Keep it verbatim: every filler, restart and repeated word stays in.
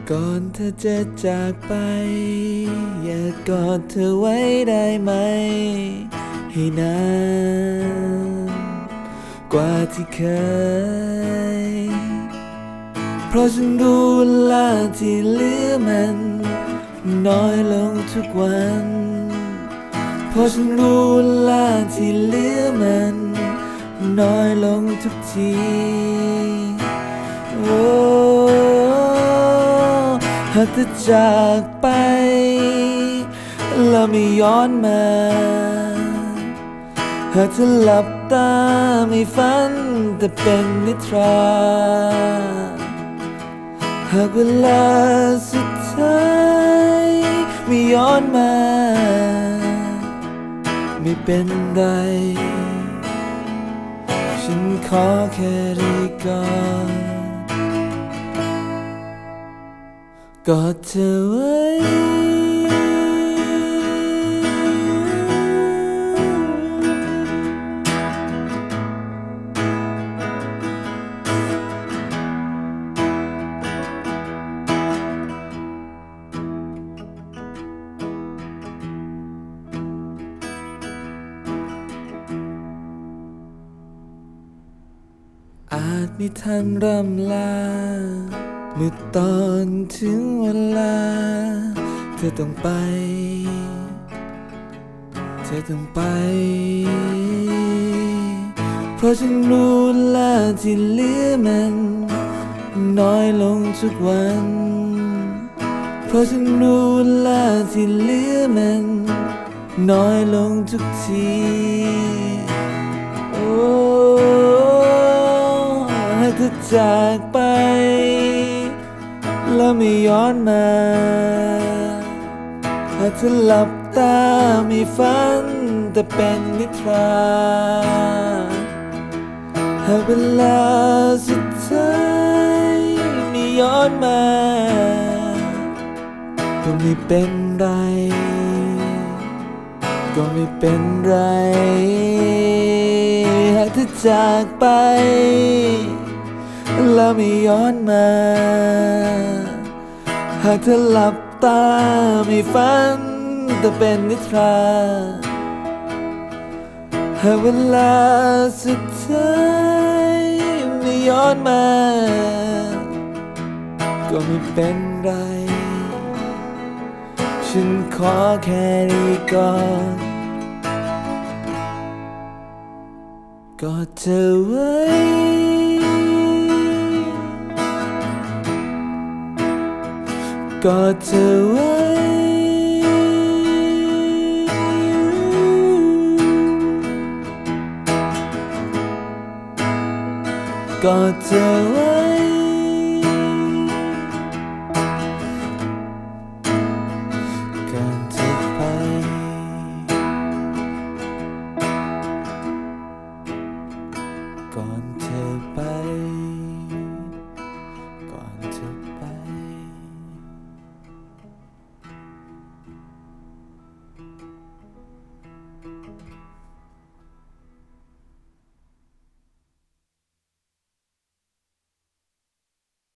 ก่อนเธอจะจากไปอยากกอดเธอไว้ได้ไหมให้นานกว่าที่เคยเพราะฉันรู้เวลาที่เหลือมันน้อยลงทุกวันเพราะฉันรู้เวลาที่เหลือมันน้อยลงทุกทีโอ้หากเธอจากไปแล้วไม่ย้อนมาหากเธอหลับตาไม่ฝันแต่เป็นนิทราหากเวลาสุดท้ายไม่ย้อนมาไม่เป็นไรฉันขอแค่ได้กอดกอดเธอไว้อาจไม่ทันร่ำลาเมื่อตอนถึงเวลาเธอต้องไปเธอต้องไปเพราะฉันรู้เวลาที่เหลือมันน้อยลงทุกวันเพราะฉันรู้เวลาที่เหลือมันน้อยลงทุกทีโอ้หากเธอจากไปแล้วไม่ย้อนมาหากเธอหลับตาไม่ฝันแต่เป็นนิทราหากเวลาสุดท้ายไม่ย้อนมาก็ไม่เป็นไรก็ไม่เป็นไรหากเธอจากไปแล้วไม่ย้อนมาหากเธอหลับตาไม่ฝันแต่เป็นนิทราหากเวลาสุดท้ายไม่ย้อนมาก็ไม่เป็นไรฉันขอแค่ได้กอดกอดเธอไว้กอดเธอไว้กอดเธอไว้ก่อนเธอไปก่อนเธอไป